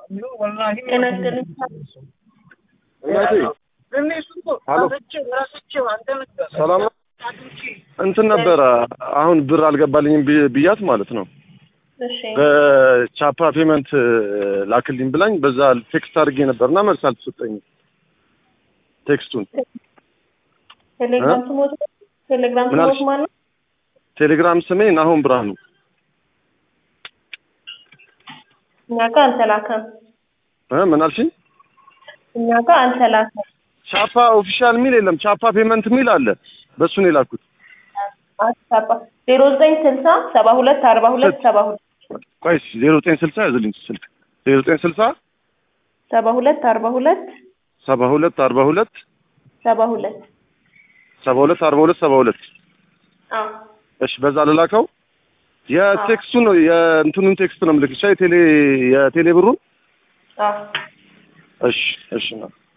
ሰላም እንትን ነበረ አሁን ብር አልገባልኝም ብያት ማለት ነው። እሺ በቻፓ ፔመንት ላክልኝ ብላኝ በዛ ቴክስት አድርጌ ነበርና መልስ አልተሰጠኝም። ቴክስቱን ቴሌግራም ስሞት ማለት ቴሌግራም ስሜ ናሆም ብርሃኑ። እኛ ጋር አልተላከም። ምን አልሽኝ? እኛ ጋር አልተላከም። ቻፓ ኦፊሻል ሚል የለም፣ ቻፓ ፔመንት ሚል አለ። በሱ ነው የላኩት። ቻፓ 0960 72 42 72 ቆይስ 0960 ያዝልኝ ስልክ 0960 72 42 72 42 72 72 42 72 አዎ እሺ፣ በዛ ልላከው። የቴክስቱን ነው የእንትኑን ቴክስት ነው የምልክሽ የቴሌ ብሩን። አዎ እሺ ነው